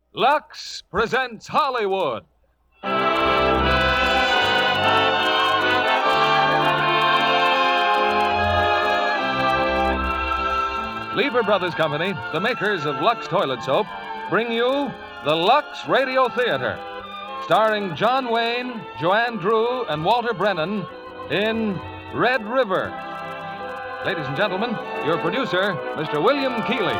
Lux presents Hollywood. Lever Brothers Company, the makers of Lux Toilet Soap, bring you the Lux Radio Theater, starring John Wayne, Joanne Drew, and Walter Brennan in Red River. Ladies and gentlemen, your producer, Mr. William Keeley.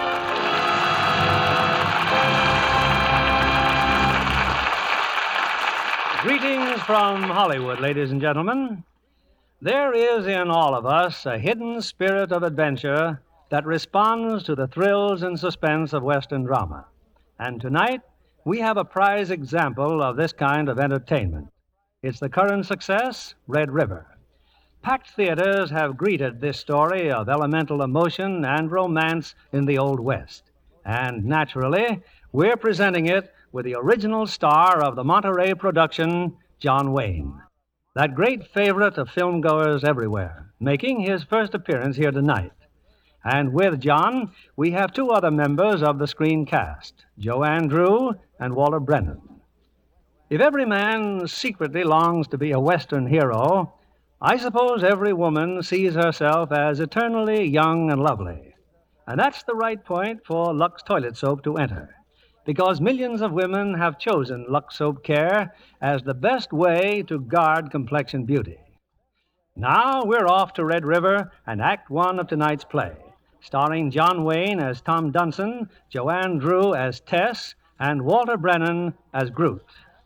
Greetings from Hollywood, ladies and gentlemen. There is in all of us a hidden spirit of adventure that responds to the thrills and suspense of Western drama. And tonight, we have a prize example of this kind of entertainment. It's the current success, Red River. Packed theaters have greeted this story of elemental emotion and romance in the Old West. And naturally, we're presenting it with the original star of the Monterey production, John Wayne. That great favorite of filmgoers everywhere, making his first appearance here tonight. And with John, we have two other members of the screen cast, Joanne Drew and Walter Brennan. If every man secretly longs to be a Western hero, I suppose every woman sees herself as eternally young and lovely. And that's the right point for Lux Toilet Soap to enter, because millions of women have chosen Lux Soap Care as the best way to guard complexion beauty. Now we're off to Red River and Act One of tonight's play, starring John Wayne as Tom Dunson, Joanne Drew as Tess, and Walter Brennan as Groot.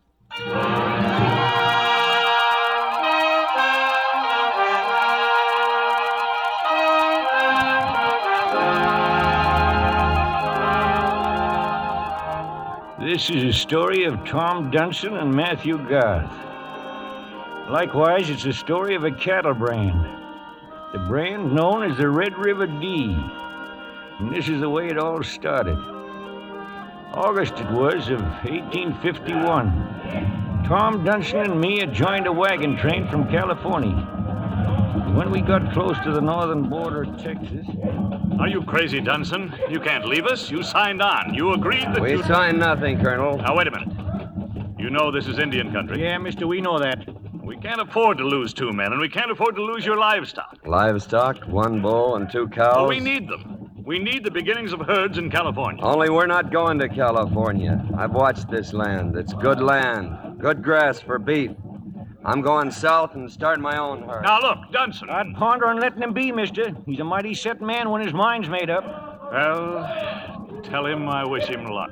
This is a story of Tom Dunson and Matthew Garth. Likewise, it's a story of a cattle brand. The brand known as the Red River D. And this is the way it all started. August it was of 1851. Tom Dunson and me had joined a wagon train from California. When we got close to the northern border of Texas... Are you crazy, Dunson? You can't leave us. You signed on. You agreed that We signed nothing, Colonel. Now, wait a minute. You know this is Indian country. Yeah, mister, we know that. We can't afford to lose two men, and we can't afford to lose your livestock. Livestock, one bull and two cows. Well, we need them. We need the beginnings of herds in California. Only we're not going to California. I've watched this land. It's good land. Good grass for beef. I'm going south and starting my own herd. Now, look, Dunson. I'd ponder on letting him be, mister. He's a mighty set man when his mind's made up. Well, tell him I wish him luck.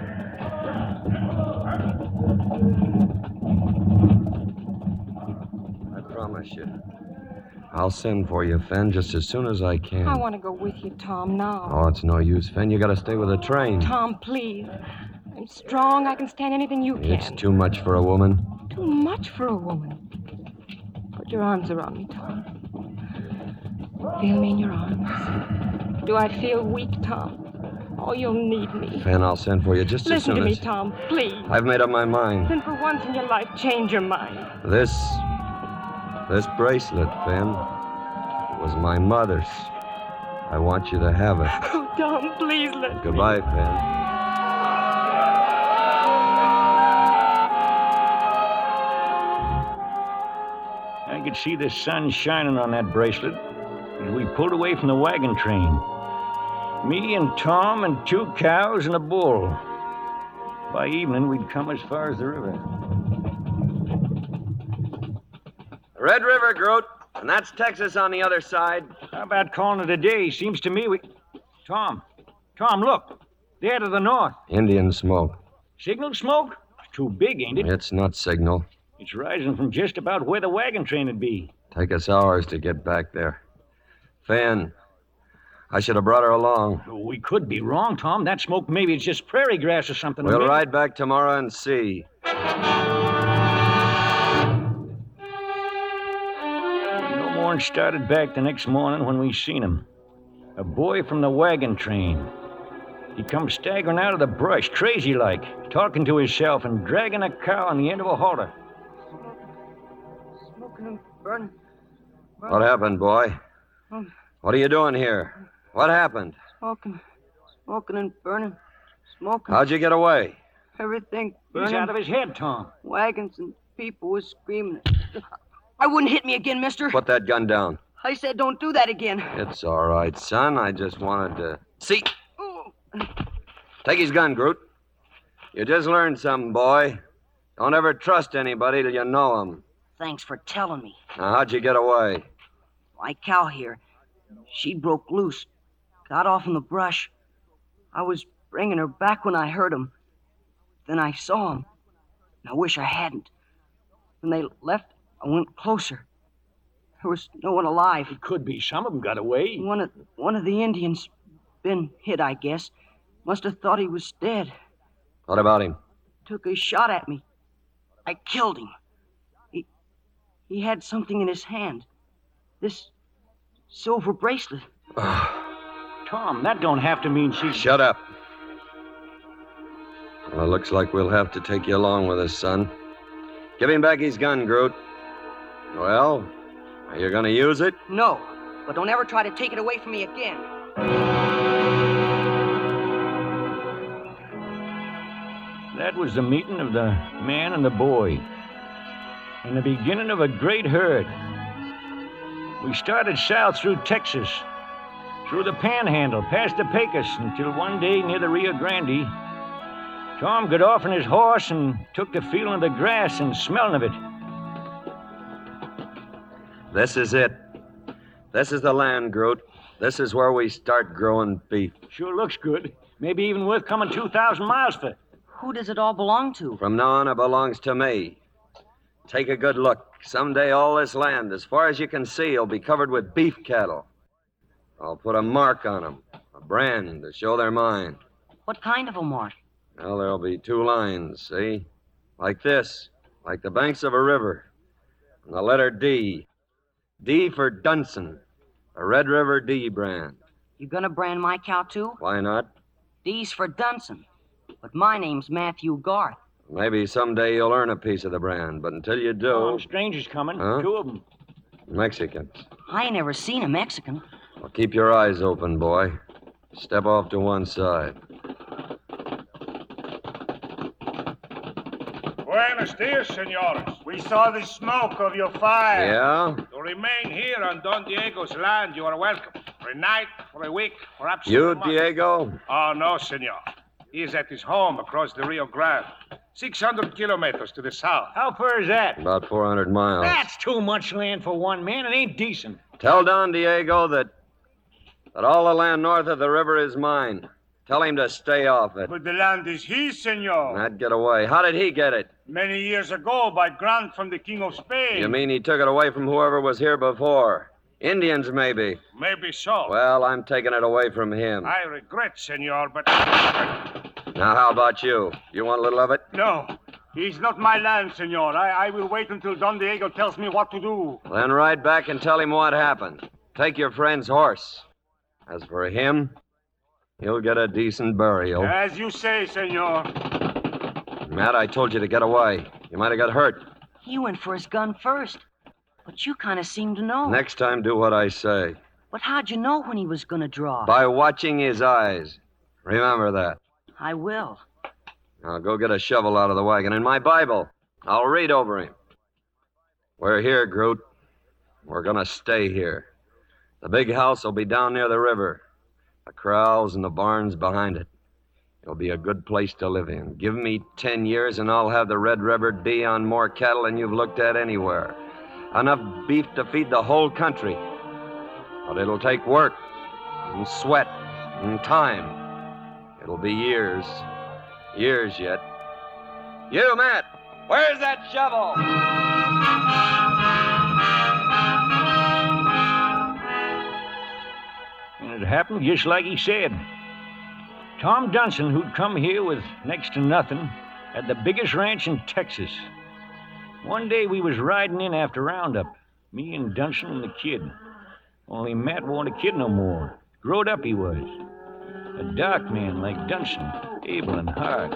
I promise you. I'll send for you, Fen, just as soon as I can. I want to go with you, Tom, now. Oh, it's no use, Fen. You gotta stay with the train. Tom, please. I'm strong. I can stand anything you can. It's too much for a woman. Too much for a woman. Put your arms around me, Tom. Feel me in your arms. Do I feel weak, Tom? Oh, you'll need me. Fen, I'll send for you just as Listen soon to me, as... Tom, please. I've made up my mind. Then for once in your life, change your mind. This bracelet, Fen, was my mother's. I want you to have it. Oh, Tom, please let me. Goodbye, Fen. I could see the sun shining on that bracelet as we pulled away from the wagon train. Me and Tom and two cows and a bull. By evening, we'd come as far as the river. Red River, Groot. And that's Texas on the other side. How about calling it a day? Seems to me we... Tom, look. There to the north. Indian smoke. Signal smoke? It's too big, ain't it? It's not signal. It's rising from just about where the wagon train would be. Take us hours to get back there. Fan, I should have brought her along. We could be wrong, Tom. That smoke, maybe it's just prairie grass or something. We'll ride back tomorrow and see. No more'n started back the next morning when we seen him. A boy from the wagon train. He come staggering out of the brush, crazy-like, talking to himself and dragging a cow on the end of a halter. Smoking and burning. What happened, boy? What are you doing here? What happened? Smoking and burning. smoking. How'd you get away? Everything He's burning. out of his head, Tom. Wagons and people was screaming. I wouldn't hit me again, mister. Put that gun down. I said don't do that again. It's all right, son. I just wanted to... See? Oh. Take his gun, Groot. You just learned something, boy. Don't ever trust anybody till you know them. Thanks for telling me. Now, how'd you get away? My cow here, she broke loose. Got off in the brush. I was bringing her back when I heard him. Then I saw him. And I wish I hadn't. When they left, I went closer. There was no one alive. It could be. Some of them got away. One of the Indians, been hit, I guess. Must have thought he was dead. What about him? Took a shot at me. I killed him. He had something in his hand. This silver bracelet. Tom, that don't have to mean she... Shut up. Well, it looks like we'll have to take you along with us, son. Give him back his gun, Groot. Well, are you going to use it? No, but don't ever try to take it away from me again. That was the meeting of the man and the boy. And the beginning of a great herd. We started south through Texas, through the Panhandle, past the Pecos, until one day near the Rio Grande, Tom got off on his horse and took to feeling of the grass and smelling of it. This is it. This is the land, Groot. This is where we start growing beef. Sure looks good. Maybe even worth coming 2,000 miles for. Who does it all belong to? From now on, it belongs to me. Take a good look. Someday all this land, as far as you can see, will be covered with beef cattle. I'll put a mark on them, a brand to show they're mine. What kind of a mark? Well, there'll be two lines, see? Like this, like the banks of a river. And the letter D. D for Dunson, a Red River D brand. You gonna brand my cow, too? Why not? D's for Dunson. But my name's Matthew Garth. Maybe someday you'll earn a piece of the brand, but until you do... Oh, strangers coming. Huh? 2 of them. Mexicans. I ain't never seen a Mexican. Well, keep your eyes open, boy. Step off to one side. Buenos dias, senores. We saw the smoke of your fire. Yeah? To remain here on Don Diego's land, you are welcome. For a night, for a week, perhaps... You, a month. Diego? Oh, no, senor. He is at his home across the Rio Grande. 600 kilometers to the south. How far is that? About 400 miles. That's too much land for one man. It ain't decent. Tell Don Diego that all the land north of the river is mine. Tell him to stay off it. But the land is his, senor. That'd get away. How did he get it? Many years ago, by grant from the King of Spain. You mean he took it away from whoever was here before? Indians, maybe. Maybe so. Well, I'm taking it away from him. I regret, senor, but... Now, how about you? You want a little of it? No. He's not my land, senor. I will wait until Don Diego tells me what to do. Then ride back and tell him what happened. Take your friend's horse. As for him, he'll get a decent burial. As you say, senor. Matt, I told you to get away. You might have got hurt. He went for his gun first. But you kind of seem to know. Next time, do what I say. But how'd you know when he was gonna draw? By watching his eyes. Remember that. I will. Now go get a shovel out of the wagon and my Bible. I'll read over him. We're here, Groot. We're gonna stay here. The big house will be down near the river. The corrals and the barns behind it. It'll be a good place to live in. Give me 10 years and I'll have the Red River D on more cattle than you've looked at anywhere. Enough beef to feed the whole country. But it'll take work and sweat and time. It'll be years. Years yet. You, Matt, where's that shovel? And it happened just like he said. Tom Dunson, who'd come here with next to nothing, had the biggest ranch in Texas. One day we was riding in after roundup, me and Dunson and the kid. Only Matt wasn't a kid no more. Growed up he was. A dark man like Dunson, able and hard.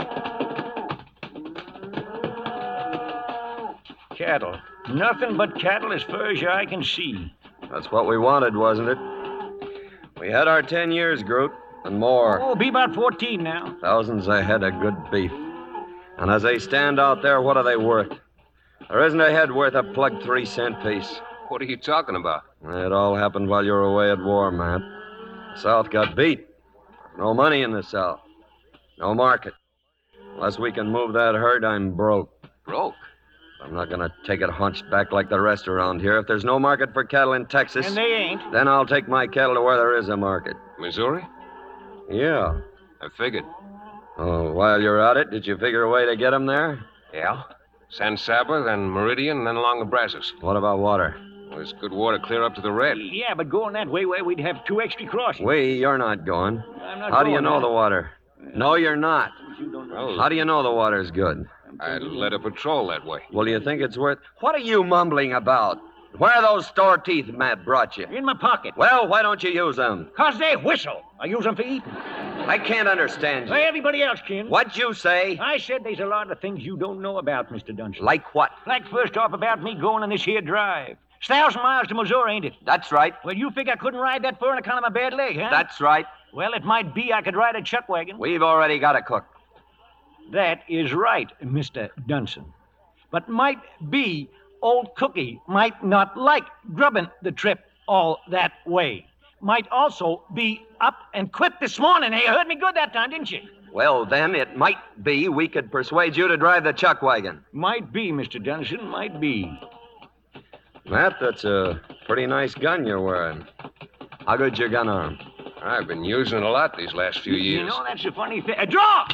Cattle. Nothing but cattle as far as your eye can see. That's what we wanted, wasn't it? We had our 10 years, Groot. And more. Oh, be about 14 now. Thousands a head of good beef. And as they stand out there, what are they worth? There isn't a head worth a plugged 3-cent piece. What are you talking about? It all happened while you were away at war, Matt. The South got beat. No money in the South. No market. Unless we can move that herd, I'm broke. Broke? I'm not going to take it hunched back like the rest around here. If there's no market for cattle in Texas... And they ain't. Then I'll take my cattle to where there is a market. Missouri? Yeah. I figured. Oh, while you're at it, did you figure a way to get them there? Yeah. San Saba, then Meridian, then along the Brazos. What about water? Well, there's good water clear up to the Red. Yeah, but going that way, we'd have 2 extra crossings. You're not going. I'm not How do you going, know man. the water? No, you're not. Well, How do you know the water's good? I led a patrol that way. Well, do you think it's worth... What are you mumbling about? Where are those store teeth Matt brought you? In my pocket. Well, why don't you use them? 'Cause they whistle. I use them for eating. I can't understand you. Well, everybody else can. What'd you say? I said there's a lot of things you don't know about, Mr. Dunson. Like what? Like first off about me going on this here drive. It's 1,000 miles to Missouri, ain't it? That's right. Well, you figure I couldn't ride that far on account of my bad leg, huh? That's right. Well, it might be I could ride a chuck wagon. We've already got a cook. That is right, Mr. Dunson. But might be old Cookie might not like grubbing the trip all that way. Might also be up and quit this morning. Hey, you heard me good that time, didn't you? Well, then, it might be we could persuade you to drive the chuck wagon. Might be, Mr. Dunson, might be. Matt, that's a pretty nice gun you're wearing. How good's your gun arm? I've been using it a lot these last few years. You know, that's a funny thing. Draw!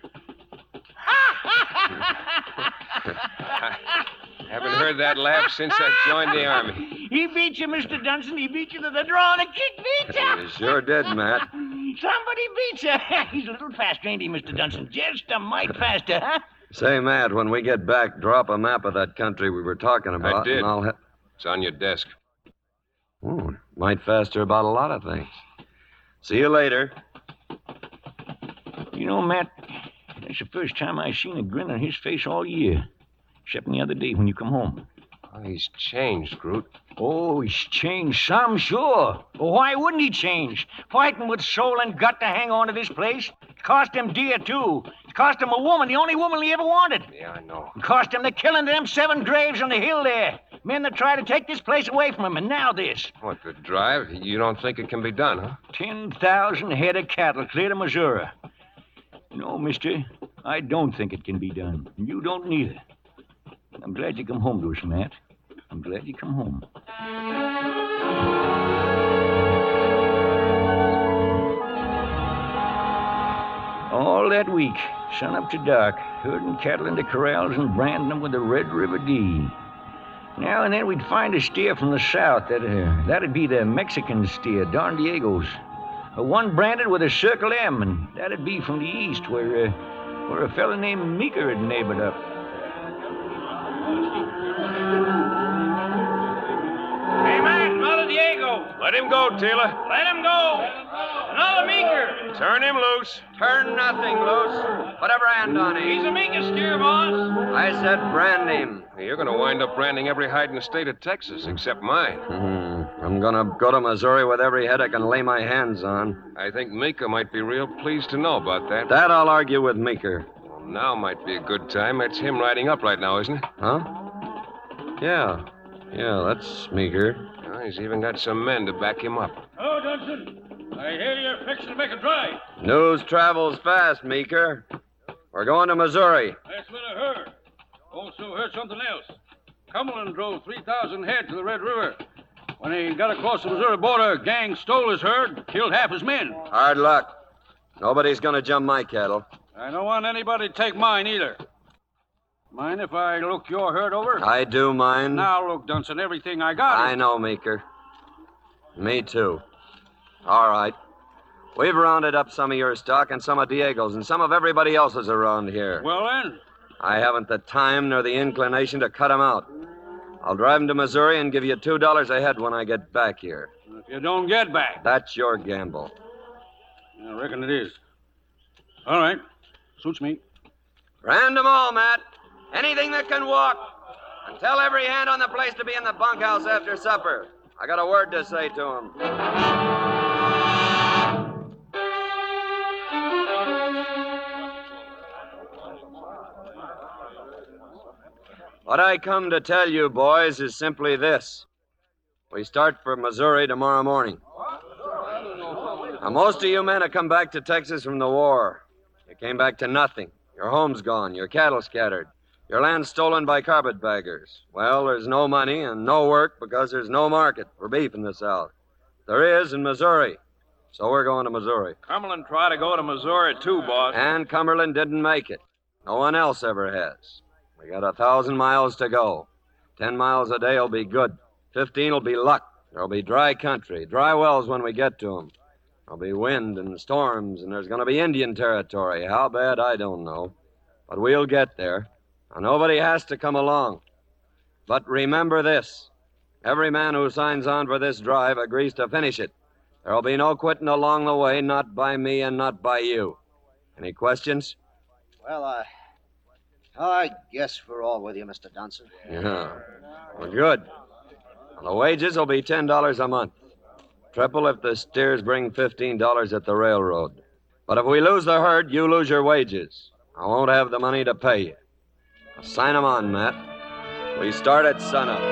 Haven't heard that laugh since I joined the Army. He beat you, Mr. Dunson. He beat you to the draw and a kick beat you. You sure did, Matt. Somebody beat you. He's a little faster, ain't he, Mr. Dunson? Just a mite faster, huh? Say, Matt, when we get back, drop a map of that country we were talking about. I did. And I'll It's on your desk. Might faster about a lot of things. See you later. You know, Matt, that's the first time I seen a grin on his face all year. Except the other day when you come home. Oh, he's changed, Groot. Oh, he's changed some, sure. Well, why wouldn't he change? Fighting with soul and gut to hang on to this place. It cost him dear, too. It cost him a woman, the only woman he ever wanted. Yeah, I know. It cost him the killing of them 7 graves on the hill there. Men that tried to take this place away from him, and now this. What, the drive? You don't think it can be done, huh? 10,000 head of cattle clear to Missouri. No, mister, I don't think it can be done. And you don't neither. I'm glad you come home to us, Matt. I'm glad you come home. All that week, sun up to dark, herding cattle into corrals and branding them with the Red River D. Now and then we'd find a steer from the south. That'd be the Mexican steer, Don Diego's. One branded with a Circle M, and that'd be from the east, where a fella named Meeker had neighbored up. Hey, man, another Diego. Let him go, Taylor. Let him go. Another Meeker. Turn him loose. Turn nothing loose. Put a brand on him. He's a Meeker steer, boss. I said brand him. You're going to wind up branding every hide in the state of Texas except mine. I'm going to go to Missouri with every head I can lay my hands on. I think Meeker might be real pleased to know about that. That I'll argue with Meeker. Well, now might be a good time. That's him riding up right now, isn't it? Huh? Yeah, that's Meeker. Well, he's even got some men to back him up. Oh, Johnson. I hear you're fixing to make a drive. News travels fast, Meeker. We're going to Missouri. That's what I heard. Also heard something else. Cumberland drove 3,000 head to the Red River. When he got across the Missouri border, a gang stole his herd, killed half his men. Hard luck. Nobody's going to jump my cattle. I don't want anybody to take mine either. Mind if I look your herd over? I do mind. Now look, Dunson, everything I got. I know, Meeker. Me too. All right. We've rounded up some of your stock and some of Diego's and some of everybody else's around here. Well, then? I haven't the time nor the inclination to cut 'em out. I'll drive 'em to Missouri and give you $2 a head when I get back here. If you don't get back. That's your gamble. I reckon it is. All right. Suits me. Brand 'em all, Matt. Anything that can walk. And tell every hand on the place to be in the bunkhouse after supper. I got a word to say to 'em. What I come to tell you, boys, is simply this. We start for Missouri tomorrow morning. Now, most of you men have come back to Texas from the war. You came back to nothing. Your home's gone, your cattle scattered, your land stolen by carpetbaggers. Well, there's no money and no work because there's no market for beef in the South. There is in Missouri. So we're going to Missouri. Cumberland tried to go to Missouri, too, boss. And Cumberland didn't make it. No one else ever has. We got 1,000 miles to go. 10 miles a day will be good. 15 will be luck. There'll be dry country, dry wells when we get to them. There'll be wind and storms, and there's going to be Indian territory. How bad, I don't know. But we'll get there. Now, nobody has to come along. But remember this. Every man who signs on for this drive agrees to finish it. There'll be no quitting along the way, not by me and not by you. Any questions? Well, I guess we're all with you, Mr. Dunson. Yeah. Well, good. Well, the wages will be $10 a month. Triple if the steers bring $15 at the railroad. But if we lose the herd, you lose your wages. I won't have the money to pay you. Now sign 'em on, Matt. We start at sunup.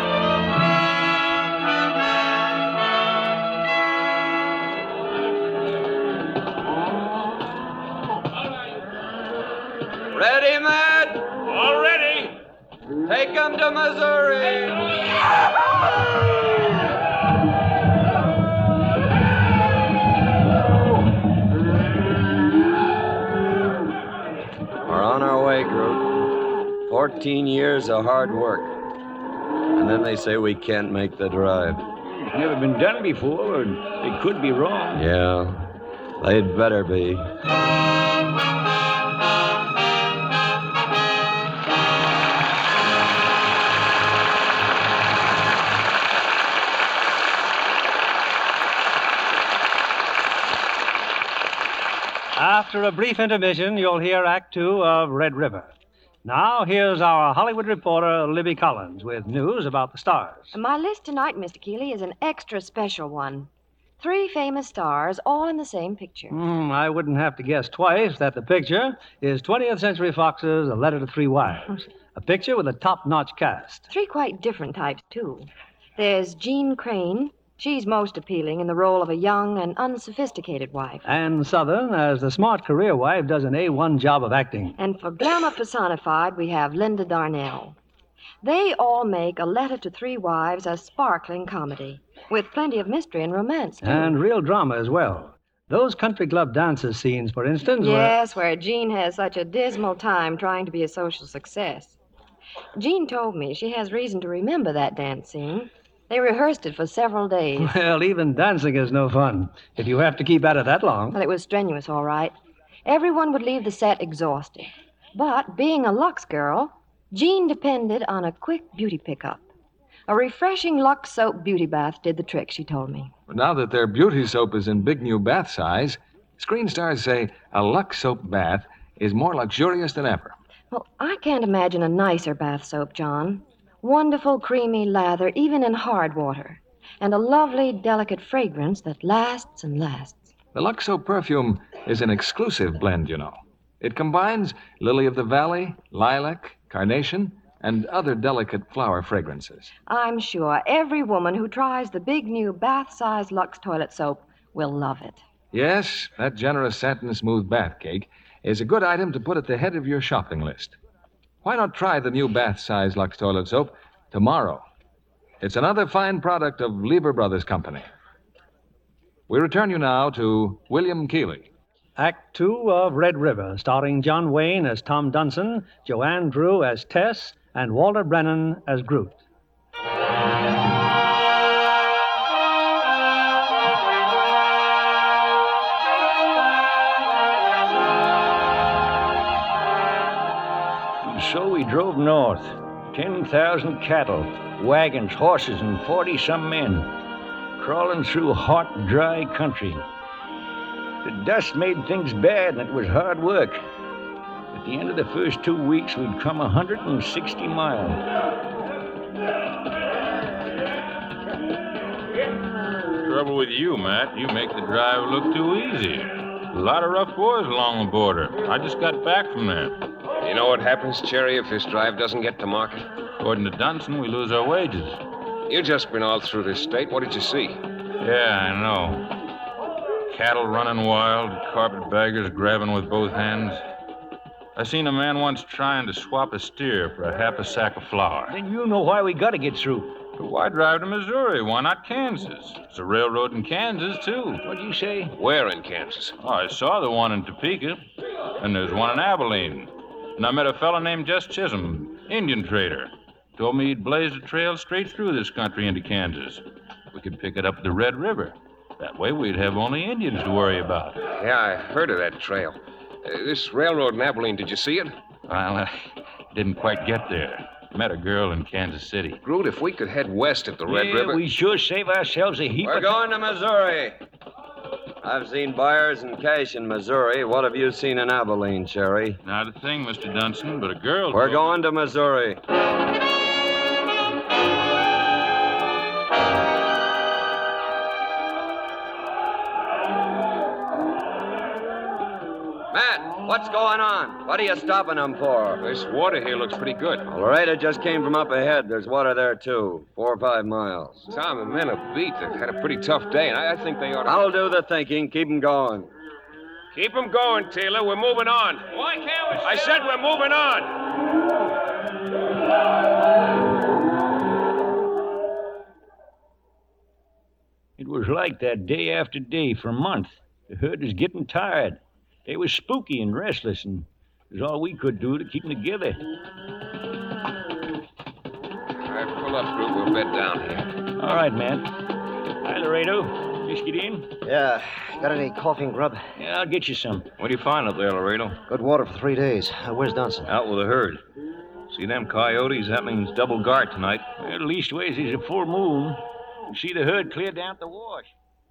Ready, Matt? All ready. Take 'em to Missouri. We're on our way, Groot. 14 years of hard work. And then they say we can't make the drive. It's never been done before, and they could be wrong. Yeah, they'd better be. After a brief intermission, you'll hear Act Two of Red River. Now, here's our Hollywood reporter, Libby Collins, with news about the stars. My list tonight, Mr. Keeley, is an extra special one. 3 famous stars, all in the same picture. I wouldn't have to guess twice that the picture is 20th Century Fox's A Letter to Three Wives. A picture with a top-notch cast. 3 quite different types, too. There's Jean Crane. She's most appealing in the role of a young and unsophisticated wife. And Southern, as the smart career wife, does an A1 job of acting. And for glamour personified, we have Linda Darnell. They all make A Letter to Three Wives a sparkling comedy, with plenty of mystery and romance, too. And real drama as well. Those country club dances scenes, for instance. Yes, where Jean has such a dismal time trying to be a social success. Jean told me she has reason to remember that dance scene. They rehearsed it for several days. Well, even dancing is no fun if you have to keep at it that long. Well, it was strenuous, all right. Everyone would leave the set exhausted. But being a Lux girl, Jean depended on a quick beauty pickup. A refreshing Lux soap beauty bath did the trick, she told me. Now that their beauty soap is in big new bath size, screen stars say a Lux soap bath is more luxurious than ever. Well, I can't imagine a nicer bath soap, John. Wonderful, creamy lather, even in hard water. And a lovely, delicate fragrance that lasts and lasts. The Lux soap perfume is an exclusive blend, you know. It combines lily of the valley, lilac, carnation, and other delicate flower fragrances. I'm sure every woman who tries the big new bath-sized Lux toilet soap will love it. Yes, that generous satin smooth bath cake is a good item to put at the head of your shopping list. Why not try the new bath-size Lux toilet soap tomorrow? It's another fine product of Lever Brothers Company. We return you now to William Keeley. Act Two of Red River, starring John Wayne as Tom Dunson, Joanne Drew as Tess, and Walter Brennan as Groot. So we drove north. 10,000 cattle, wagons, horses, and 40-some men, crawling through hot, dry country. The dust made things bad, and it was hard work. At the end of the first 2 weeks, we'd come 160 miles. Trouble with you, Matt. You make the drive look too easy. A lot of rough boys along the border. I just got back from there. You know what happens, Cherry, if this drive doesn't get to market? According to Dunson, we lose our wages. You just been all through this state. What did you see? Yeah, I know. Cattle running wild, carpetbaggers grabbing with both hands. I seen a man once trying to swap a steer for a half a sack of flour. Then you know why we gotta get through. But why drive to Missouri? Why not Kansas? There's a railroad in Kansas, too. What'd you say? Where in Kansas? Oh, I saw the one in Topeka, and there's one in Abilene. And I met a fellow named Jess Chisholm, Indian trader. Told me he'd blazed a trail straight through this country into Kansas. We could pick it up at the Red River. That way we'd have only Indians to worry about. Yeah, I heard of that trail. This railroad in Abilene, did you see it? Well, I didn't quite get there. Met a girl in Kansas City. Groot, if we could head west at the Red River... we sure save ourselves a heap We're going to Missouri. I've seen buyers and cash in Missouri. What have you seen in Abilene, Cherry? Not a thing, Mr. Dunson, but a girl... We're going to Missouri. Matt, what's going on? What are you stopping them for? This water here looks pretty good. Well, Laredo just came from up ahead. There's water there, too. 4 or 5 miles. Tom, the men are beat. They've had a pretty tough day, and I think they ought to... I'll do the thinking. Keep them going. Keep them going, Taylor. We're moving on. Why can't we... I said we're moving on. It was like that day after day for a month. The herd was getting tired. They was spooky and restless, and it was all we could do to keep them together. All right, pull up, Groot. We'll bed down here. All right, man. Hi, Laredo. Just get in? Yeah. Got any coffee and grub? Yeah, I'll get you some. What do you find up there, Laredo? Good water for 3 days. Where's Dunson? Out with the herd. See them coyotes? That means double guard tonight. Well, leastways, there's a full moon. You see the herd clear down at the wash.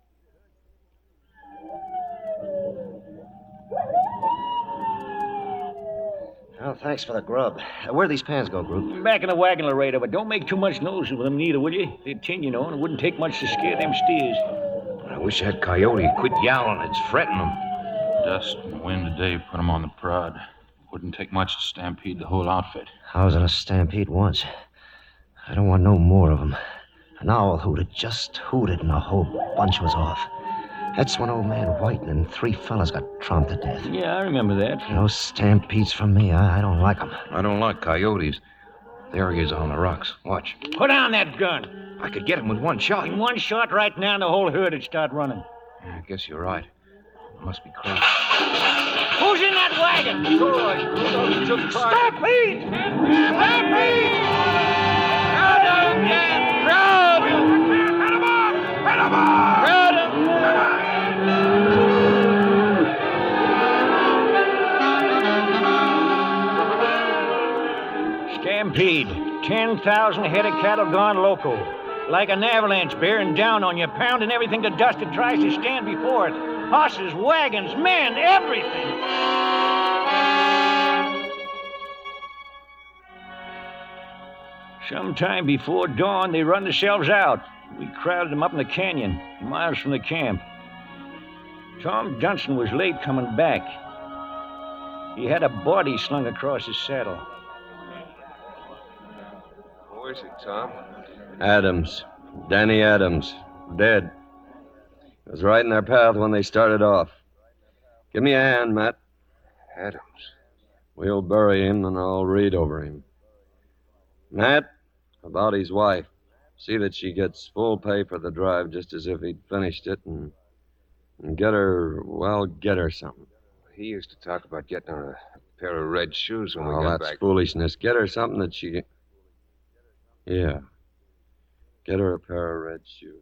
Well, thanks for the grub. Where'd these pans go, Groot? Back in the wagon, Laredo, but don't make too much noise with them neither, will you? They're tin, you know, and it wouldn't take much to scare them steers. I wish that coyote would quit yowling. It's fretting them. Dust and wind today put them on the prod. Wouldn't take much to stampede the whole outfit. I was in a stampede once. I don't want no more of them. An owl hooted, just hooted, and the whole bunch was off. That's when old man Whiten and 3 fellas got tromped to death. Yeah, I remember that. No stampedes from me. I don't like them. I don't like coyotes. There he is on the rocks. Watch. Put down that gun. I could get him with one shot. In one shot right now, the whole herd would start running. Yeah, I guess you're right. It must be crazy. Who's in that wagon? Stampede! Stampede! Crowd them, man! Crowd them! Head them off! Head them off! Crowd them! Stampede. 10,000 head of cattle gone loco. Like an avalanche bearing down on you, pounding everything to dust that tries to stand before it. Horses, wagons, men, everything. Sometime before dawn, they run themselves out. We crowded them up in the canyon, miles from the camp. Tom Dunson was late coming back. He had a body slung across his saddle. Who is it, Tom? Adams. Danny Adams. Dead. It was right in their path when they started off. Give me a hand, Matt. Adams. We'll bury him, and I'll read over him. Matt, about his wife. See that she gets full pay for the drive, just as if he'd finished it, and get her something. He used to talk about getting her a pair of red shoes when we got got that's back. Foolishness. Get her something that she... Yeah. Get her a pair of red shoes.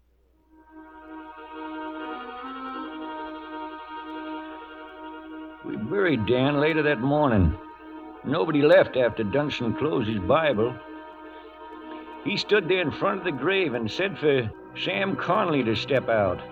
We buried Dan later that morning. Nobody left after Dunson closed his Bible. He stood there in front of the grave and said for Sam Conley to step out.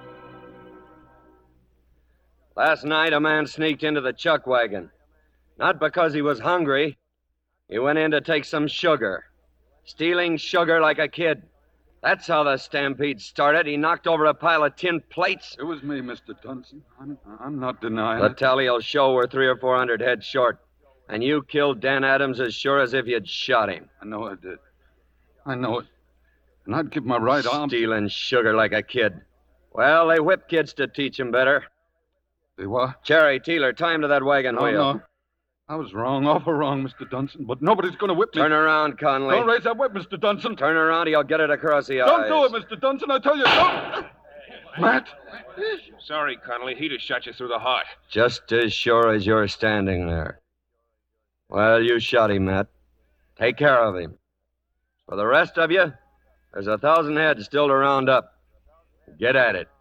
Last night, a man sneaked into the chuck wagon. Not because he was hungry. He went in to take some sugar. Stealing sugar like a kid. That's how the stampede started. He knocked over a pile of tin plates. It was me, Mr. Dunson. I'm not denying The it. tally'll show we're 300 or 400 heads short. And you killed Dan Adams as sure as if you'd shot him. I know I did. I know it. And I'd give my right arm... Stealing sugar like a kid. Well, they whip kids to teach 'em better. They what? Cherry, Teeler, tie him to that wagon wheel. No. I was wrong, awful wrong, Mr. Dunson. But nobody's going to whip me. Turn around, Conley. Don't raise that whip, Mr. Dunson. Turn around, he'll get it across the eyes. Don't do it, Mr. Dunson. I tell you, don't. Matt. Sorry, Connolly. He'd have shot you through the heart. Just as sure as you're standing there. Well, you shot him, Matt. Take care of him. For the rest of you, there's 1,000 heads still to round up. Get at it.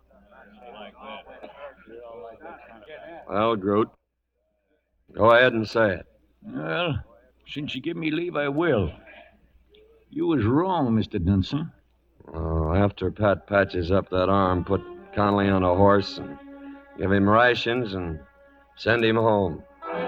Well, Groot, go ahead and say it. Well, since you give me leave, I will. You was wrong, Mr. Dunson. Oh, after Pat patches up that arm, put Conley on a horse and give him rations and send him home.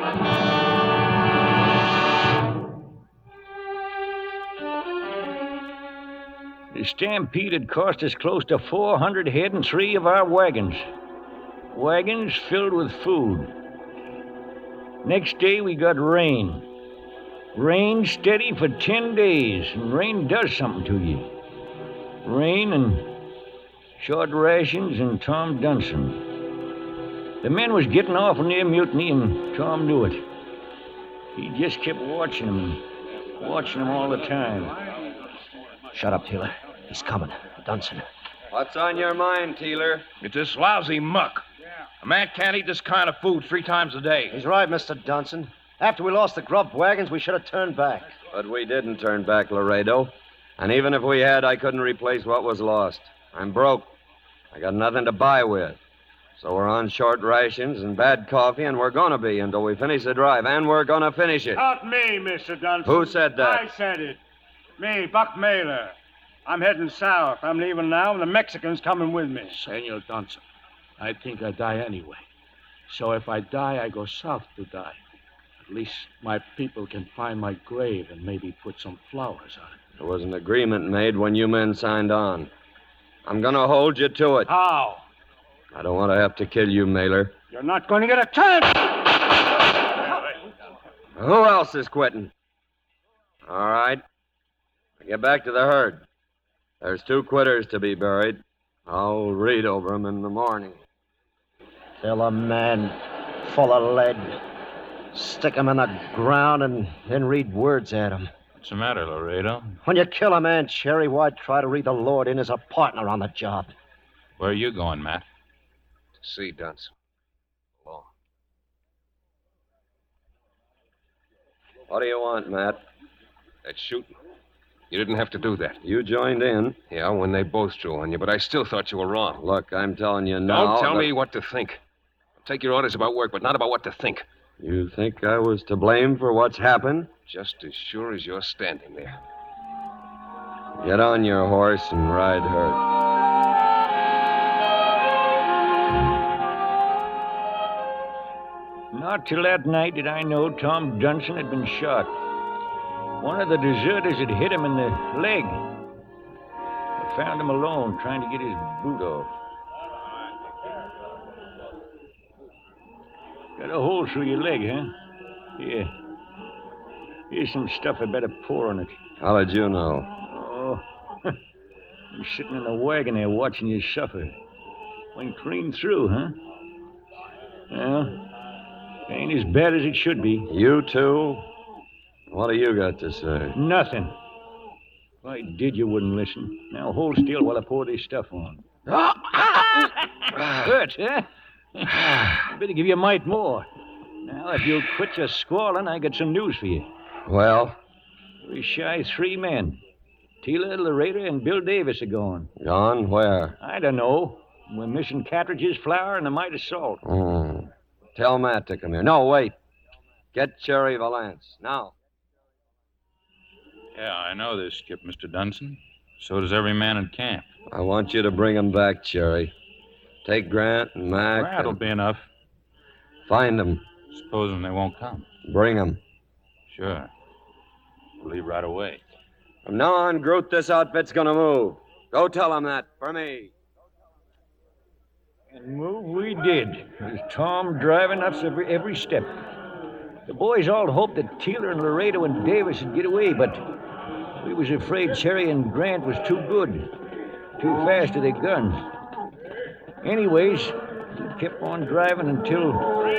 The stampede had cost us close to 400 head and 3 of our wagons. Wagons filled with food. Next day, we got rain. Rain steady for 10 days, and rain does something to you. Rain and short rations and Tom Dunson. The men was getting awful near mutiny, and Tom knew it. He just kept watching them all the time. Shut up, Taylor. He's coming. Dunson. What's on your mind, Teeler? It's this lousy muck. A man can't eat this kind of food 3 times a day. He's right, Mr. Dunson. After we lost the grub wagons, we should have turned back. But we didn't turn back, Laredo. And even if we had, I couldn't replace what was lost. I'm broke. I got nothing to buy with. So we're on short rations and bad coffee, and we're going to be until we finish the drive. And we're going to finish it. Not me, Mr. Dunson. Who said that? I said it. Me, Buck Mailer. I'm heading south. I'm leaving now, and the Mexicans coming with me. Senor Dunson, I think I die anyway. So if I die, I go south to die. At least my people can find my grave and maybe put some flowers on it. There was an agreement made when you men signed on. I'm going to hold you to it. How? I don't want to have to kill you, Mailer. You're not going to get a chance. Who else is quitting? All right. Get back to the herd. There's 2 quitters to be buried. I'll read over them in the morning. Kill a man full of lead. Stick him in the ground and then read words at him. What's the matter, Laredo? When you kill a man, Cherry, why try to read the Lord in as a partner on the job? Where are you going, Matt? To see Dunson. Law. What do you want, Matt? That shooting. You didn't have to do that. You joined in. Yeah, when they both drew on you, but I still thought you were wrong. Look, I'm telling you now. Don't tell me what to think. I'll take your orders about work, but not about what to think. You think I was to blame for what's happened? Just as sure as you're standing there. Get on your horse and ride herd. Not till that night did I know Tom Dunson had been shot. One of the deserters had hit him in the leg. I found him alone, trying to get his boot off. Got a hole through your leg, huh? Here. Here's some stuff I better pour on it. How did you know? Oh, I'm sitting in the wagon there watching you suffer. Went clean through, huh? Well, ain't as bad as it should be. You too? What do you got to say? Nothing. If I did, you wouldn't listen. Now hold still while I pour this stuff on. Hurt, huh? I better give you a mite more. Now, if you'll quit your squalling, I got some news for you. Well? We shy 3 men. Teeler, Laredo, and Bill Davis are gone. Gone? Where? I don't know. We're missing cartridges, flour, and a mite of salt. Tell Matt to come here. No, wait. Get Cherry Valance. Now. Yeah, I know this, Skip, Mr. Dunson. So does every man in camp. I want you to bring him back, Cherry. Take Grant and Mac. Grant'll be enough. Find them. Supposing they won't come. Bring them. Sure. We'll leave right away. From now on, Groot, this outfit's gonna move. Go tell them that for me. And move we did, with Tom driving us every step. The boys all hoped that Taylor and Laredo and Davis would get away, but we was afraid Cherry and Grant was too good, too fast with their guns. Anyways, we kept on driving until...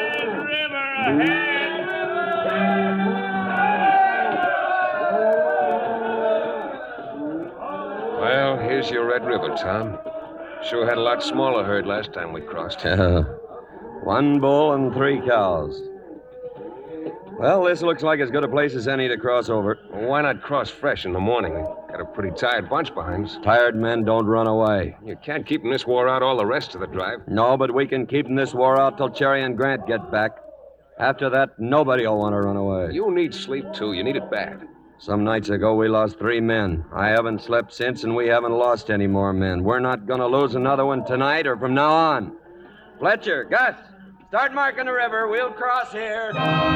Well, here's your Red River, Tom. Sure had a lot smaller herd last time we crossed. 1 bull and 3 cows. Well, this looks like as good a place as any to cross over. Well, why not cross fresh in the morning? Got a pretty tired bunch behind us. Tired men don't run away. You can't keep 'em this war out all the rest of the drive. No, but we can keep 'em this war out till Cherry and Grant get back. After that, nobody will want to run away. You need sleep, too. You need it bad. Some nights ago, we lost 3 men. I haven't slept since, and we haven't lost any more men. We're not going to lose another one tonight or from now on. Fletcher, Gus, start marking the river. We'll cross here.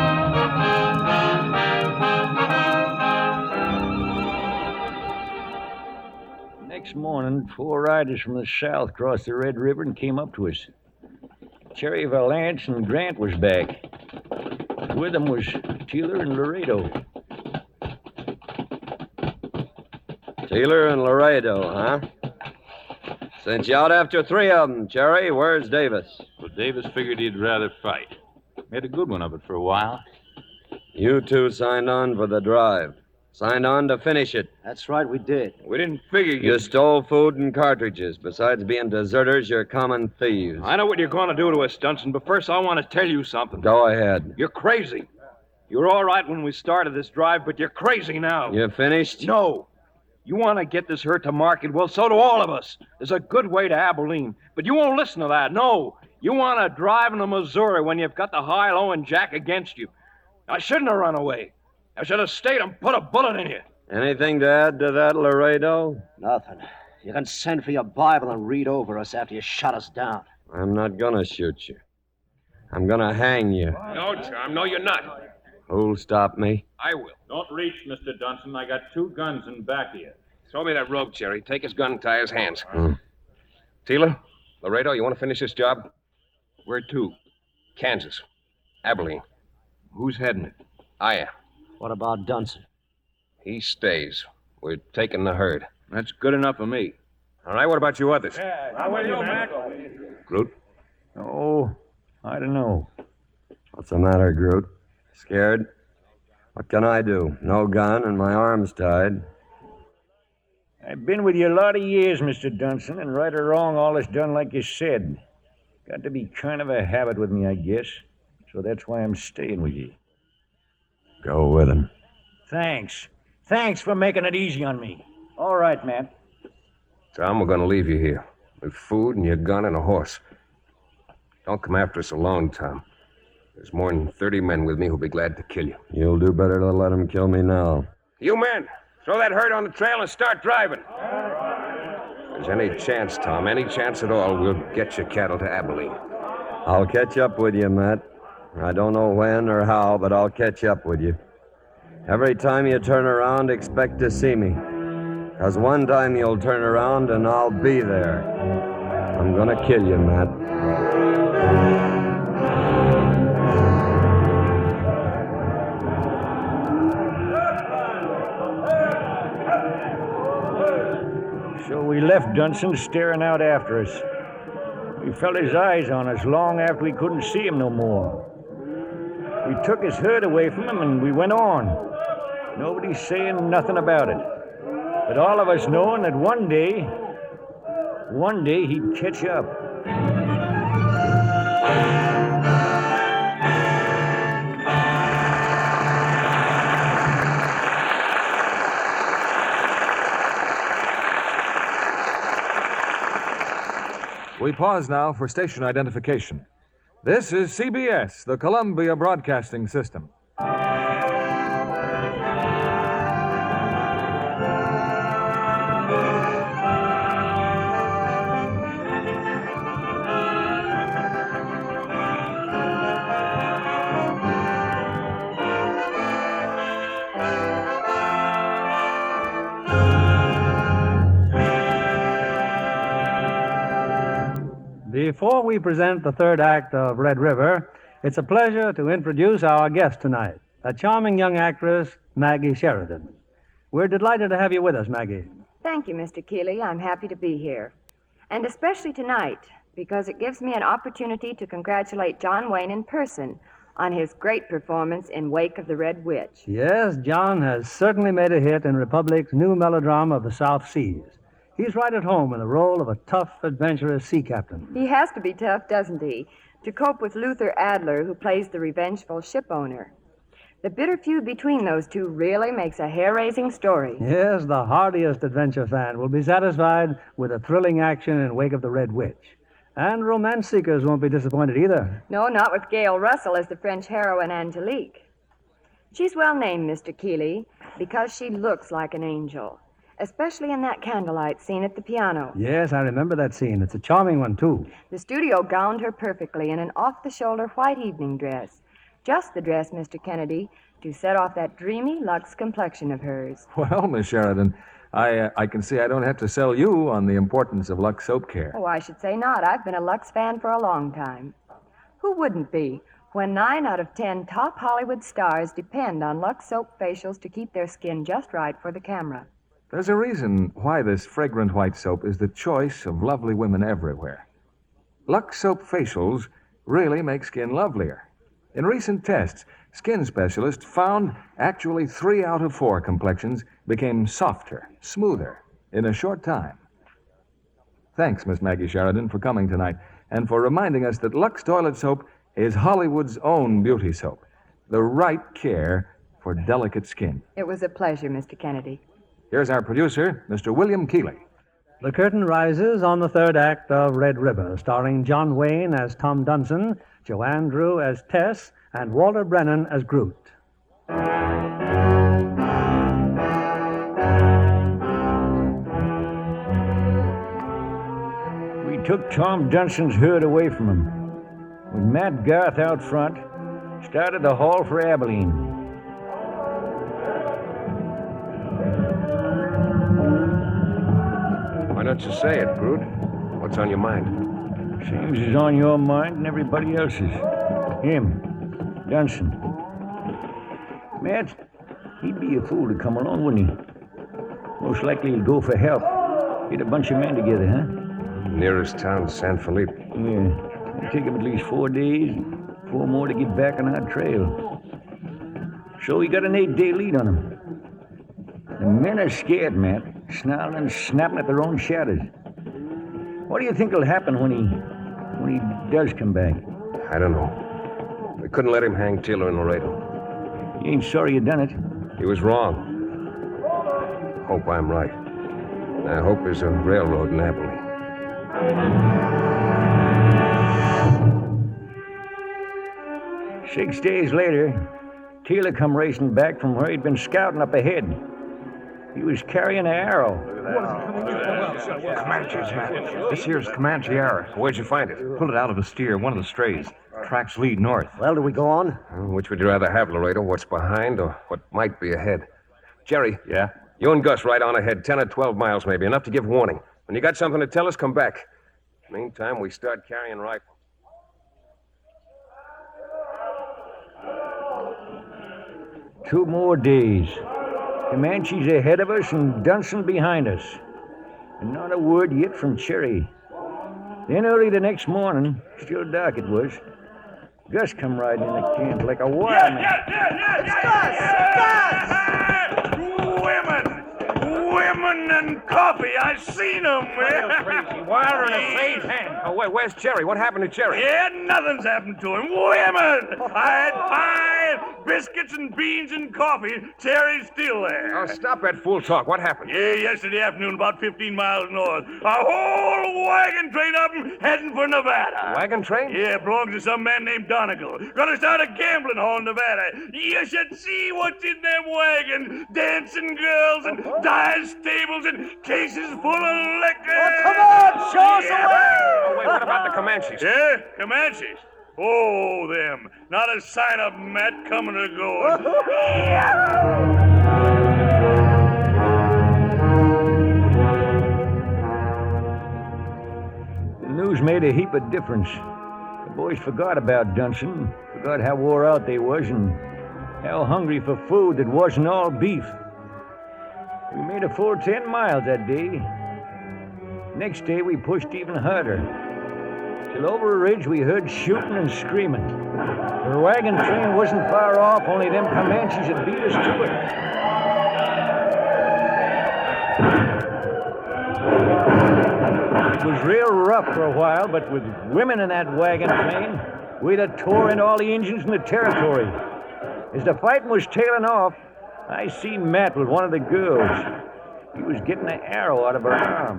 Next morning, 4 riders from the south crossed the Red River and came up to us. Cherry Valance and Grant was back. With them was Taylor and Laredo. Taylor and Laredo, huh? Sent you out after 3 of them, Cherry. Where's Davis? Well, Davis figured he'd rather fight. Made a good one of it for a while. You 2 signed on for the drive. Signed on to finish it. That's right, we did. We didn't figure You stole food and cartridges. Besides being deserters, you're common thieves. I know what you're going to do to us, Dunson, but first I want to tell you something. Go ahead. You're crazy. You were all right when we started this drive, but you're crazy now. You finished? No. You want to get this herd to market? Well, so do all of us. There's a good way to Abilene. But you won't listen to that. No. You want to drive into Missouri when you've got the high-low and Jack against you. I shouldn't have run away. I should have stayed and put a bullet in you. Anything to add to that, Laredo? Nothing. You can send for your Bible and read over us after you shut us down. I'm not gonna shoot you. I'm gonna hang you. No, Tom. No, you're not. Who'll stop me? I will. Don't reach, Mr. Dunson. I got 2 guns in back of you. Throw me that rope, Cherry. Take his gun and tie his hands. Taylor, Laredo, you want to finish this job? Where to? Kansas. Abilene. Who's heading it? I am. What about Dunson? He stays. We're taking the herd. That's good enough for me. All right, what about you others? How are you, Mac? Groot? Oh, I don't know. What's the matter, Groot? Scared? What can I do? No gun and my arms tied. I've been with you a lot of years, Mr. Dunson, and right or wrong, all is done like you said. Got to be kind of a habit with me, I guess. So that's why I'm staying with you. Go with him. Thanks. Thanks for making it easy on me. All right, Matt. Tom, we're going to leave you here with food and your gun and a horse. Don't come after us alone, Tom. There's more than 30 men with me who'll be glad to kill you. You'll do better to let him kill me now. You men, throw that herd on the trail and start driving. If there's any chance, Tom, any chance at all, we'll get your cattle to Abilene. I'll catch up with you, Matt. I don't know when or how, but I'll catch up with you. Every time you turn around, expect to see me. 'Cause one time you'll turn around and I'll be there. I'm gonna kill you, Matt. So we left Dunson staring out after us. We felt his eyes on us long after we couldn't see him no more. We took his herd away from him and we went on. Nobody saying nothing about it. But all of us knowing that one day he'd catch up. We pause now for station identification. This is CBS, the Columbia Broadcasting System. Before we present the third act of Red River, it's a pleasure to introduce our guest tonight, a charming young actress, Maggie Sheridan. We're delighted to have you with us, Maggie. Thank you, Mr. Keeley. I'm happy to be here. And especially tonight, because it gives me an opportunity to congratulate John Wayne in person on his great performance in Wake of the Red Witch. Yes, John has certainly made a hit in Republic's new melodrama of the South Seas. He's right at home in the role of a tough, adventurous sea captain. He has to be tough, doesn't he, to cope with Luther Adler, who plays the revengeful ship owner. The bitter feud between those two really makes a hair-raising story. Yes, the hardiest adventure fan will be satisfied with a thrilling action in Wake of the Red Witch. And romance seekers won't be disappointed either. No, not with Gail Russell as the French heroine Angelique. She's well named, Mr. Keeley, because she looks like an angel, especially in that candlelight scene at the piano. Yes, I remember that scene. It's a charming one, too. The studio gowned her perfectly in an off-the-shoulder white evening dress. Just the dress, Mr. Kennedy, to set off that dreamy Lux complexion of hers. Well, Miss Sheridan, I can see I don't have to sell you on the importance of Lux soap care. Oh, I should say not. I've been a Lux fan for a long time. Who wouldn't be when 9 out of 10 top Hollywood stars depend on Lux soap facials to keep their skin just right for the camera? There's a reason why this fragrant white soap is the choice of lovely women everywhere. Lux soap facials really make skin lovelier. In recent tests, skin specialists found actually 3 out of 4 complexions became softer, smoother in a short time. Thanks, Miss Maggie Sheridan, for coming tonight and for reminding us that Lux toilet soap is Hollywood's own beauty soap, the right care for delicate skin. It was a pleasure, Mr. Kennedy. Here's our producer, Mr. William Keeley. The curtain rises on the third act of Red River, starring John Wayne as Tom Dunson, Joanne Drew as Tess, and Walter Brennan as Groot. We took Tom Dunson's herd away from him. With Matt Garth out front, started the haul for Abilene. Why don't you say it, Groot? What's on your mind? Same as on your mind and everybody else's. Him, Dunson. Matt, he'd be a fool to come along, wouldn't he? Most likely he'd go for help. Get a bunch of men together, huh? Nearest town, San Felipe. Yeah. It'd take him at least 4 days, and 4 more to get back on our trail. So he got an 8-day lead on him. The men are scared, Matt, snarling and snapping at their own shadows. What do you think will happen when he does come back? I don't know. We couldn't let him hang Taylor in Laredo. You ain't sorry you done it? He was wrong. Hope I'm right. I hope there's a railroad in Abilene. 6 days later, Taylor come racing back from where he'd been scouting up ahead. He was carrying an arrow. Comanches, Matt. This here's Comanche arrow. Where'd you find it? Pulled it out of a steer, one of the strays. Tracks lead north. Well, do we go on? Which would you rather have, Laredo? What's behind or what might be ahead? Jerry. Yeah? You and Gus right on ahead, 10 or 12 miles maybe, enough to give warning. When you got something to tell us, come back. Meantime, we start carrying rifles. 2 more days. Comanches ahead of us and Dunson behind us. And not a word yet from Cherry. Then early the next morning, still dark it was, Gus come riding in the camp like a wild man. Women and coffee. I seen them. Crazy. Wilder in a sage hand. Oh, where's Cherry? What happened to Cherry? Yeah, nothing's happened to him. Women! I had pie, biscuits and beans and coffee. Terry's still there. Oh, stop that fool talk. What happened? Yeah, yesterday afternoon, about 15 miles north. A whole wagon train of them heading for Nevada. Wagon train? Yeah, belongs to some man named Donegal. Gonna start a gambling hall in Nevada. You should see what's in them wagons. Dancing girls and dive stables and cases full of liquor. Oh, come on, show us the way. Oh, wait, what about the Comanches? Yeah, Comanches. Oh, them. Not a sign of Matt coming or going. The new news made a heap of difference. The boys forgot about Dunson, forgot how wore out they was, and how hungry for food that wasn't all beef. We made a full 10 miles that day. Next day, we pushed even harder. Till over a ridge, we heard shooting and screaming. The wagon train wasn't far off, only them Comanches had beat us to it. It was real rough for a while, but with women in that wagon train, we'd have tore into all the Indians in the territory. As the fighting was tailing off, I seen Matt with one of the girls. He was getting an arrow out of her arm.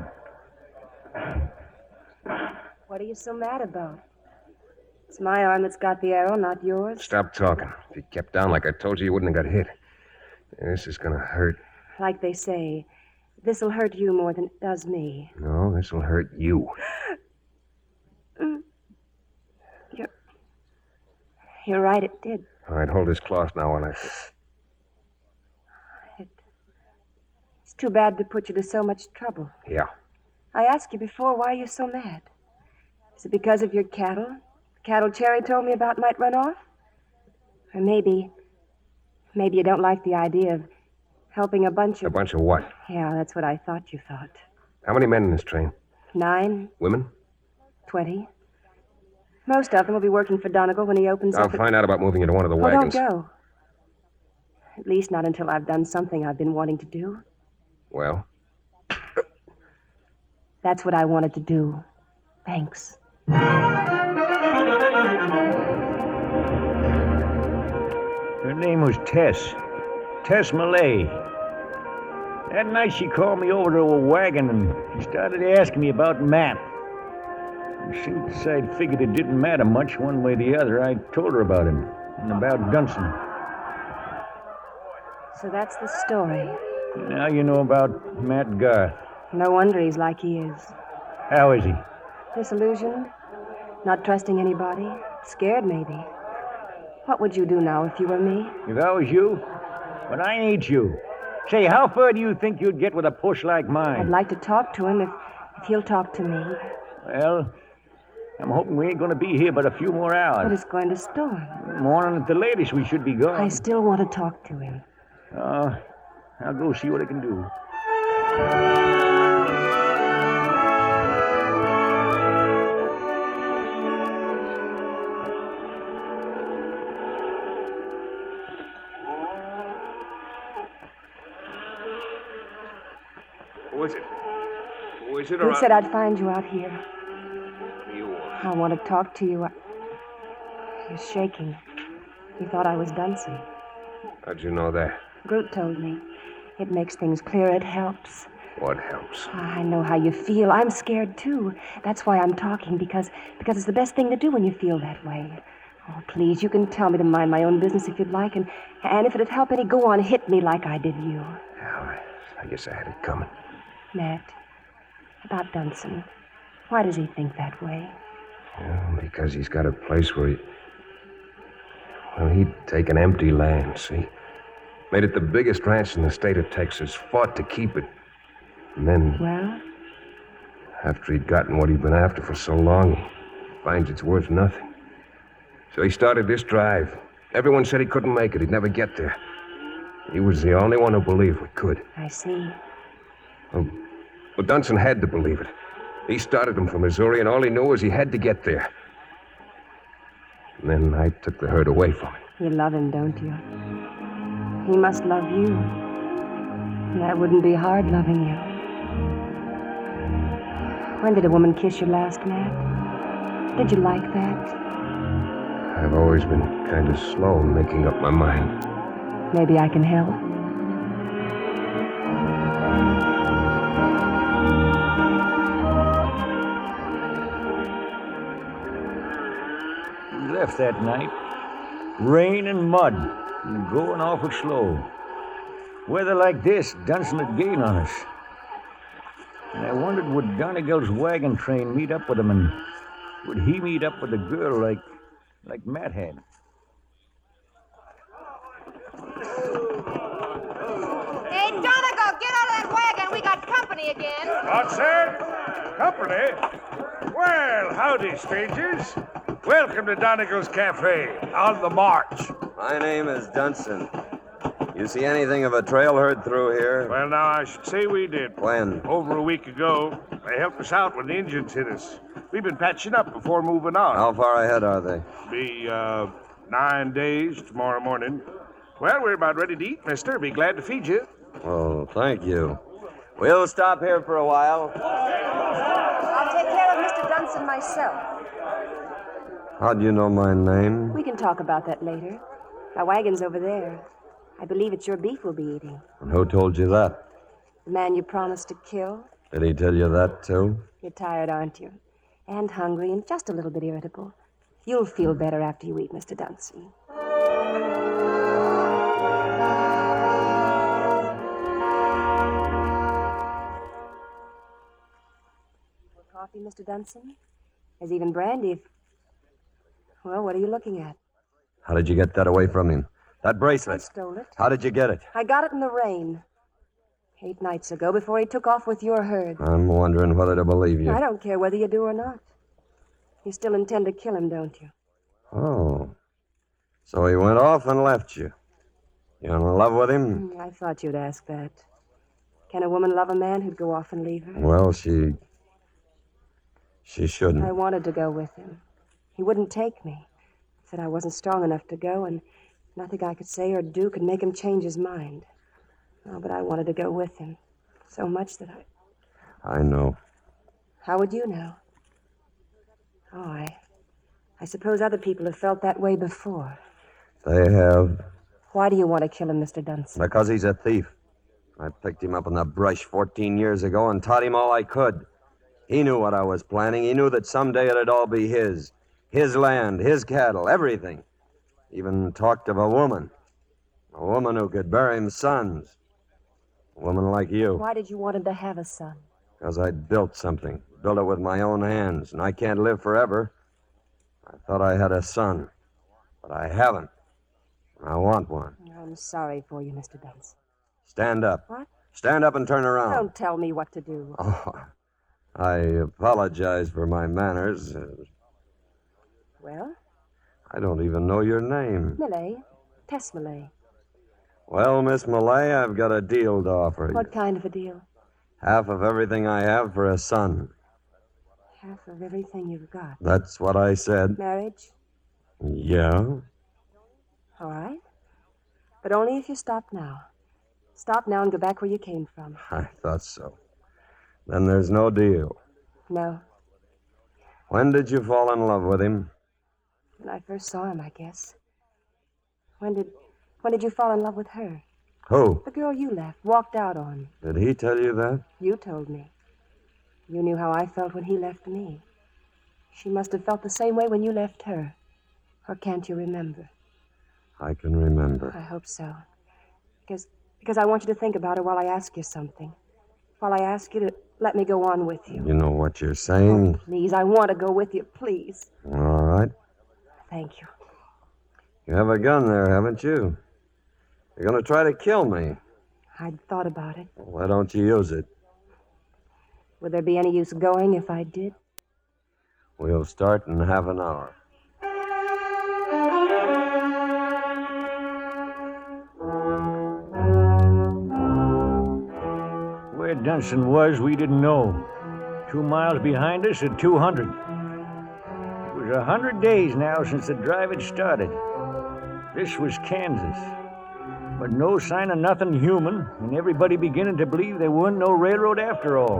What are you so mad about? It's my arm that's got the arrow, not yours. Stop talking. If you kept down like I told you, you wouldn't have got hit. This is gonna hurt. Like they say, this'll hurt you more than it does me. No, this'll hurt you. You're right, it did. All right, hold this cloth now while I... It's too bad to put you to so much trouble. Yeah. I asked you before, why are you so mad? Is it because of your cattle? The cattle Cherry told me about might run off? Or maybe you don't like the idea of helping a bunch of... A bunch of what? Yeah, that's what I thought you thought. How many men in this train? 9. Women? 20. Most of them will be working for Donegal when he opens I'll up... find out about moving into one of the Oh, wagons. don't go. At least not until I've done something I've been wanting to do. Well? That's what I wanted to do. Thanks. Her name was Tess. Tess Millay. That night she called me over to a wagon and she started asking me about Matt. And since I figured it didn't matter much one way or the other, I told her about him and about Dunson. So that's the story. Now you know about Matt Garth. No wonder he's like he is. How is he? Disillusioned? Not trusting anybody? Scared, maybe. What would you do now if you were me? If I was you? But I ain't you. Say, how far do you think you'd get with a push like mine? I'd like to talk to him if he'll talk to me. Well, I'm hoping we ain't going to be here but a few more hours. But it's going to storm. Morning at the latest, we should be gone. I still want to talk to him. I'll go see what I can do. Who is it? Who is it? Who said I'd find you out here? You. I want to talk to you. You're shaking. You thought I was Dunson. How'd you know that? Groot told me. It makes things clear. It helps. What helps? I know how you feel. I'm scared, too. That's why I'm talking, because it's the best thing to do when you feel that way. Oh, please, you can tell me to mind my own business if you'd like, and if it'd help any, go on, hit me like I did you. Yeah, I guess I had it coming. Matt, about Dunson. Why does he think that way? Well, because he's got a place where he'd take an empty land, see? Made it the biggest ranch in the state of Texas, fought to keep it. And then... Well? After he'd gotten what he'd been after for so long, he finds it's worth nothing. So he started this drive. Everyone said he couldn't make it. He'd never get there. He was the only one who believed we could. I see. Well, Dunson had to believe it. He started him from Missouri, and all he knew was he had to get there. And then I took the herd away from him. You love him, don't you? He must love you. And that wouldn't be hard loving you. When did a woman kiss you last, Matt? Did you like that? I've always been kind of slow in making up my mind. Maybe I can help. We left that night. Rain and mud, and going awful slow. Weather like this, Dunson would gain on us. And I wondered, would Donegal's wagon train meet up with him, and would he meet up with a girl like Matt had? Hey, Donegal, get out of that wagon. We got company again. What's that? Company? Where Well, howdy, strangers. Welcome to Donegal's Cafe, on the march. My name is Dunson. You see anything of a trail herd through here? Well, now, I should say we did. When? Over a week ago. They helped us out when the Indians hit us. We've been patching up before moving on. How far ahead are they? Be, 9 days tomorrow morning. Well, we're about ready to eat, mister. Be glad to feed you. Oh, thank you. We'll stop here for a while. I'll take care of Mr. Dunson myself. How'd you know my name? We can talk about that later. My wagon's over there. I believe it's your beef we'll be eating. And who told you that? The man you promised to kill. Did he tell you that, too? You're tired, aren't you? And hungry and just a little bit irritable. You'll feel better after you eat, Mr. Dunson. Coffee, Mr. Dunson? There's even brandy if... Well, what are you looking at? How did you get that away from him? That bracelet. I stole it. How did you get it? I got it in the rain. 8 nights ago, before he took off with your herd. I'm wondering whether to believe you. I don't care whether you do or not. You still intend to kill him, don't you? Oh. So he went off and left you. You in love with him? I thought you'd ask that. Can a woman love a man who'd go off and leave her? Well, she shouldn't. I wanted to go with him. He wouldn't take me. Said I wasn't strong enough to go, and nothing I could say or do could make him change his mind. Oh, but I wanted to go with him. So much that I know. How would you know? Oh, I suppose other people have felt that way before. They have. Why do you want to kill him, Mr. Dunson? Because he's a thief. I picked him up in the brush 14 years ago and taught him all I could. He knew what I was planning. He knew that someday it'd all be his. His land, his cattle, everything. Even talked of a woman. A woman who could bear him sons. A woman like you. Why did you want him to have a son? Because I'd built something. Built it with my own hands. And I can't live forever. I thought I had a son. But I haven't. I want one. I'm sorry for you, Mr. Dunson. Stand up. What? Stand up and turn around. Don't tell me what to do. Oh, I apologize for my manners. Well? I don't even know your name. Millay. Tess Millay. Well, Miss Millay, I've got a deal to offer you. What kind of a deal? Half of everything I have for a son. Half of everything you've got. That's what I said. Marriage? Yeah? All right. But only if you stop now. Stop now and go back where you came from. I thought so. Then there's no deal. No. When did you fall in love with him? When I first saw him, I guess. When did you fall in love with her? Who? The girl you left, walked out on. Did he tell you that? You told me. You knew how I felt when he left me. She must have felt the same way when you left her. Or can't you remember? I can remember. I hope so. Because I want you to think about her while I ask you something. While I ask you to let me go on with you. You know what you're saying? Oh, please, I want to go with you, please. All right. Thank you. You have a gun there, haven't you? You're going to try to kill me. I'd thought about it. Why don't you use it? Would there be any use going if I did? We'll start in half an hour. Where Dunson was, we didn't know. 2 miles behind us at 200. It was 100 days now since the drive had started. This was Kansas. But no sign of nothing human, and everybody beginning to believe there wasn't no railroad after all.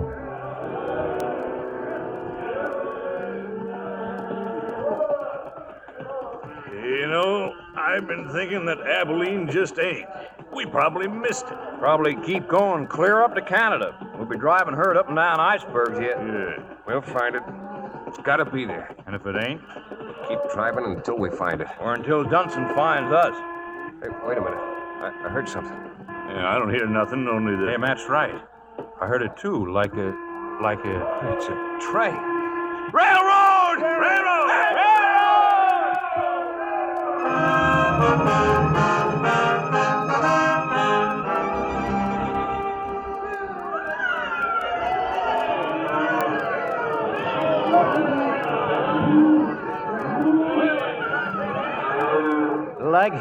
You know, I've been thinking that Abilene just ain't. We probably missed it. Probably keep going clear up to Canada. We'll be driving herd up and down icebergs yet. Yeah. We'll find it. It's got to be there. And if it ain't? Keep driving until we find it. Or until Dunson finds us. Hey, wait a minute. I heard something. Yeah, I don't hear nothing, only the... Hey, Matt's right. I heard it too, like a... It's a train. Railroad! Railroad! Railroad!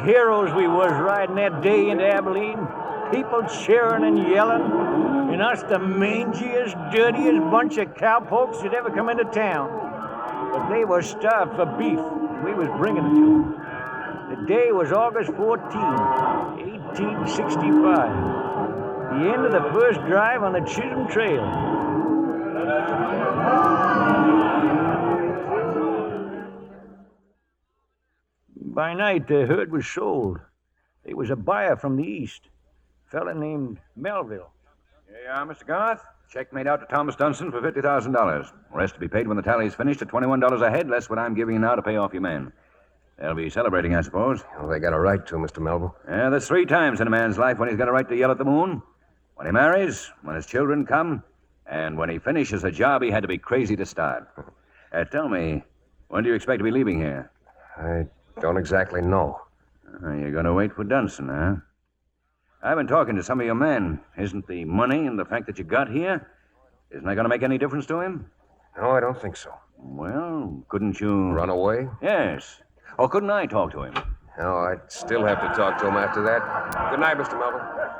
heroes we was riding that day into Abilene. People cheering and yelling, and us the mangiest, dirtiest bunch of cowpokes that ever come into town. But they was starved for beef, and we was bringing it to them. The day was August 14, 1865. The end of the first drive on the Chisholm Trail. By night, the herd was sold. There was a buyer from the east, a fella named Melville. Here you are, Mr. Garth. Check made out to Thomas Dunson for $50,000. Rest to be paid when the tally is finished at $21 a head, less what I'm giving you now to pay off your men. They'll be celebrating, I suppose. Well, they got a right to, Mr. Melville. Yeah, there's 3 times in a man's life when he's got a right to yell at the moon. When he marries, when his children come, and when he finishes a job he had to be crazy to start. Tell me, when do you expect to be leaving here? I don't exactly know. You're going to wait for Dunson, huh? I've been talking to some of your men. Isn't the money and the fact that you got here, isn't that going to make any difference to him? No, I don't think so. Well, couldn't you... Run away? Yes. Or couldn't I talk to him? No, I'd still have to talk to him after that. Good night, Mr. Melville.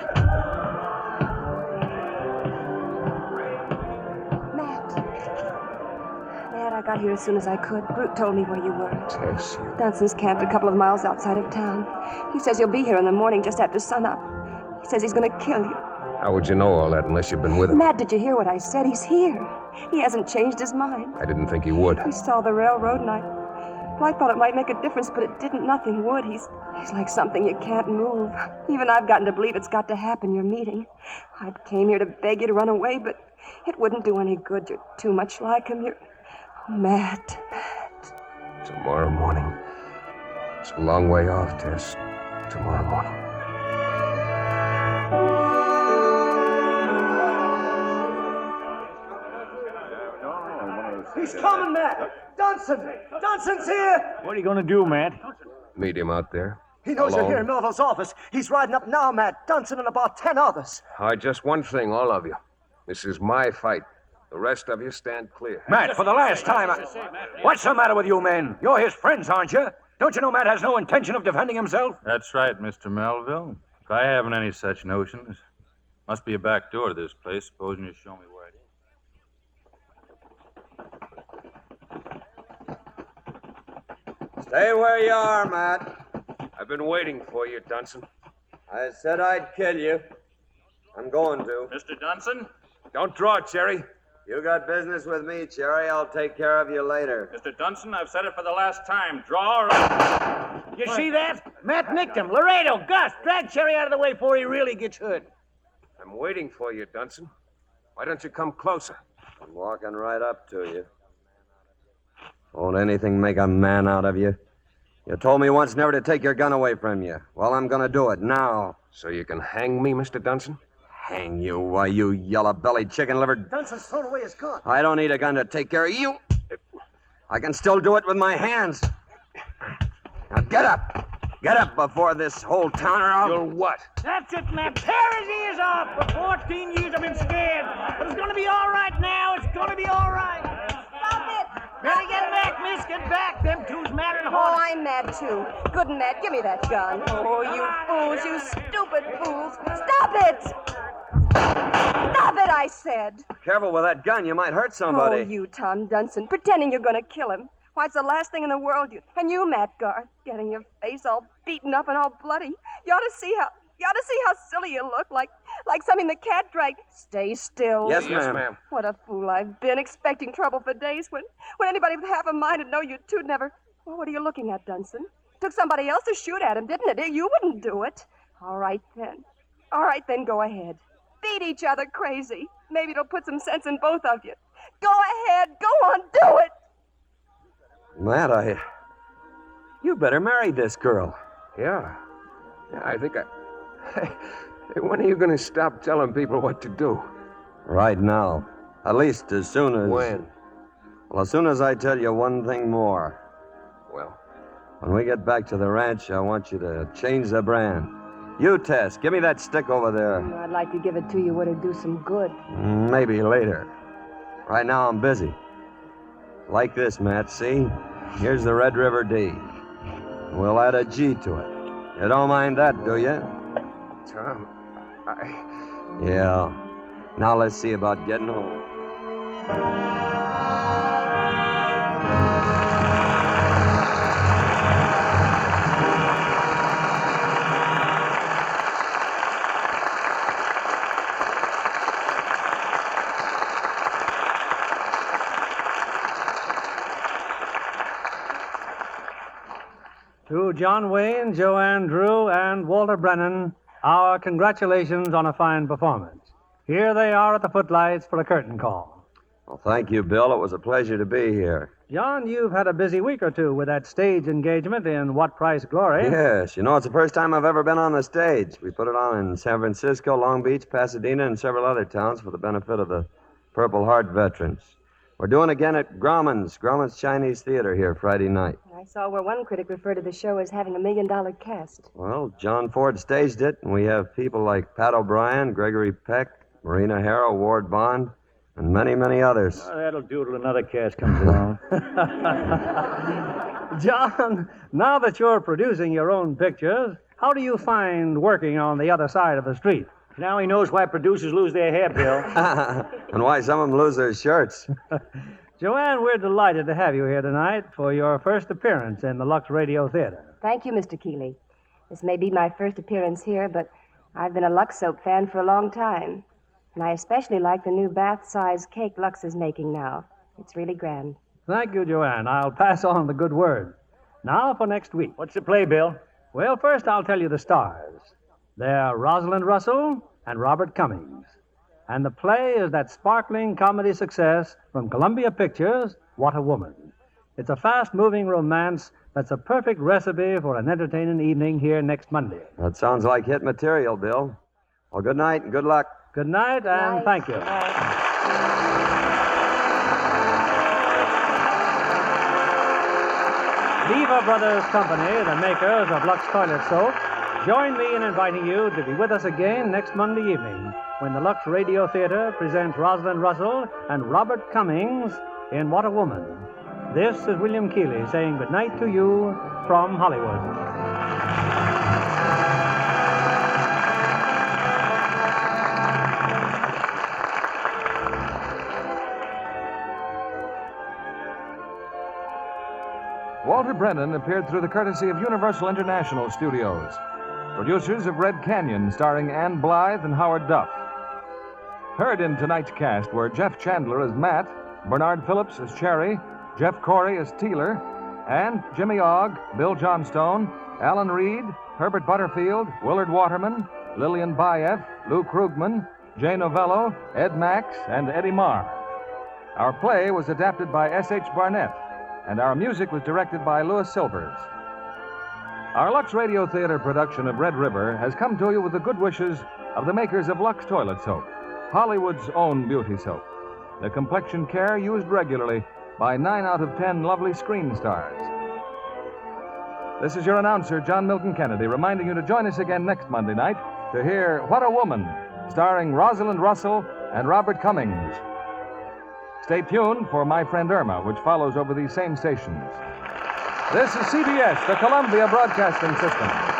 Matt, I got here as soon as I could. Brute told me where you were. Tess. Dunson's camped a couple of miles outside of town. He says you'll be here in the morning just after sunup. He says he's going to kill you. How would you know all that unless you've been with him? Matt, did you hear what I said? He's here. He hasn't changed his mind. I didn't think he would. We saw the railroad and I thought it might make a difference, but it didn't. Nothing would. He's like something you can't move. Even I've gotten to believe it's got to happen, your meeting. I came here to beg you to run away, but it wouldn't do any good. You're too much like him. You're... Oh, Matt. Tomorrow morning. It's a long way off, Tess. Tomorrow morning. He's coming, Matt! Dunson! Dunson's here! What are you going to do, Matt? Meet him out there. He knows Alone. you're here in Melville's office. He's riding up now, Matt. Dunson and about 10 others. All right, just one thing, all of you. This is my fight. The rest of you stand clear. Matt, for the last time, what's the matter with you men? You're his friends, aren't you? Don't you know Matt has no intention of defending himself? That's right, Mr. Melville. If I haven't any such notions. Must be a back door to this place. Supposing you show me where it is. Stay where you are, Matt. I've been waiting for you, Dunson. I said I'd kill you. I'm going to. Mr. Dunson? Don't draw it, Jerry. You got business with me, Cherry. I'll take care of you later. Mr. Dunson, I've said it for the last time. Draw or... You see that? Matt nicked him. Laredo, Gus, drag Cherry out of the way before he really gets hurt. I'm waiting for you, Dunson. Why don't you come closer? I'm walking right up to you. Won't anything make a man out of you? You told me once never to take your gun away from you. Well, I'm going to do it now. So you can hang me, Mr. Dunson? Hang you, why, you yellow-bellied, chicken-livered... Dunson's thrown away his gun. I don't need a gun to take care of you. I can still do it with my hands. Now get up. Get up before this whole town are out. You'll what? That's it, Matt. Tear his ears off. For 14 years I've been scared. But it's going to be all right now. It's going to be all right. Stop it! Better get back, miss. Get back. Them two's mad and Oh, hot. I'm mad, too. Good and mad. Give me that gun. Oh, you fools. You stupid fools. Stop it! Stop it, I said. Careful with that gun. You might hurt somebody. Oh, you, Tom Dunson, pretending you're going to kill him. Why, it's the last thing in the world you... And you, Matt Garth, getting your face all beaten up and all bloody. You ought to see how silly you look, like something the cat dragged. Stay still. Yes, ma'am. What a fool I've been, expecting trouble for days when anybody with half a mind would know you two'd never... Well, what are you looking at, Dunson? Took somebody else to shoot at him, didn't it? You wouldn't do it. All right, then, go ahead. Beat each other crazy. Maybe it'll put some sense in both of you. Go ahead. Go on, do it. Matt, you better marry this girl. Yeah, I think Hey, when are you going to stop telling people what to do? Right now. At least as soon as... When? Well, as soon as I tell you one thing more. Well? When we get back to the ranch, I want you to change the brand. You, Tess, give me that stick over there. I'd like to give it to you. Would it do some good? Maybe later. Right now, I'm busy. Like this, Matt, see? Here's the Red River D. We'll add a G to it. You don't mind that, do you? Tom, Yeah. Now let's see about getting home. To John Wayne, Joanne Drew, and Walter Brennan, our congratulations on a fine performance. Here they are at the footlights for a curtain call. Well, thank you, Bill. It was a pleasure to be here. John, you've had a busy week or two with that stage engagement in What Price Glory. Yes. You know, it's the first time I've ever been on the stage. We put it on in San Francisco, Long Beach, Pasadena, and several other towns for the benefit of the Purple Heart veterans. We're doing again at Grauman's Chinese Theater here Friday night. I saw where one critic referred to the show as having $1 million cast. Well, John Ford staged it, and we have people like Pat O'Brien, Gregory Peck, Marina Harrow, Ward Bond, and many, many others. Oh, that'll do till another cast comes along. John, now that you're producing your own pictures, how do you find working on the other side of the street? Now he knows why producers lose their hair, Bill. And why some of them lose their shirts. Joanne, we're delighted to have you here tonight for your first appearance in the Lux Radio Theater. Thank you, Mr. Keeley. This may be my first appearance here, but I've been a Lux Soap fan for a long time. And I especially like the new bath-size cake Lux is making now. It's really grand. Thank you, Joanne. I'll pass on the good word. Now for next week. What's the play, Bill? Well, first I'll tell you the stars. They're Rosalind Russell and Robert Cummings. And the play is that sparkling comedy success from Columbia Pictures, What a Woman. It's a fast-moving romance that's a perfect recipe for an entertaining evening here next Monday. That sounds like hit material, Bill. Well, good night and good luck. Good night, and thank you. Lever Brothers Company, the makers of Lux Toilet Soap, join me in inviting you to be with us again next Monday evening when the Lux Radio Theater presents Rosalind Russell and Robert Cummings in What a Woman. This is William Keeley saying goodnight to you from Hollywood. Walter Brennan appeared through the courtesy of Universal International Studios. Producers of Red Canyon, starring Ann Blythe and Howard Duff. Heard in tonight's cast were Jeff Chandler as Matt, Bernard Phillips as Cherry, Jeff Corey as Teeler, and Jimmy Ogg, Bill Johnstone, Alan Reed, Herbert Butterfield, Willard Waterman, Lillian Baeff, Lou Krugman, Jay Novello, Ed Max, and Eddie Marr. Our play was adapted by S.H. Barnett, and our music was directed by Louis Silvers. Our Lux Radio Theater production of Red River has come to you with the good wishes of the makers of Lux Toilet Soap, Hollywood's own beauty soap. The complexion care used regularly by 9 out of 10 lovely screen stars. This is your announcer, John Milton Kennedy, reminding you to join us again next Monday night to hear What a Woman, starring Rosalind Russell and Robert Cummings. Stay tuned for My Friend Irma, which follows over these same stations. This is CBS, the Columbia Broadcasting System.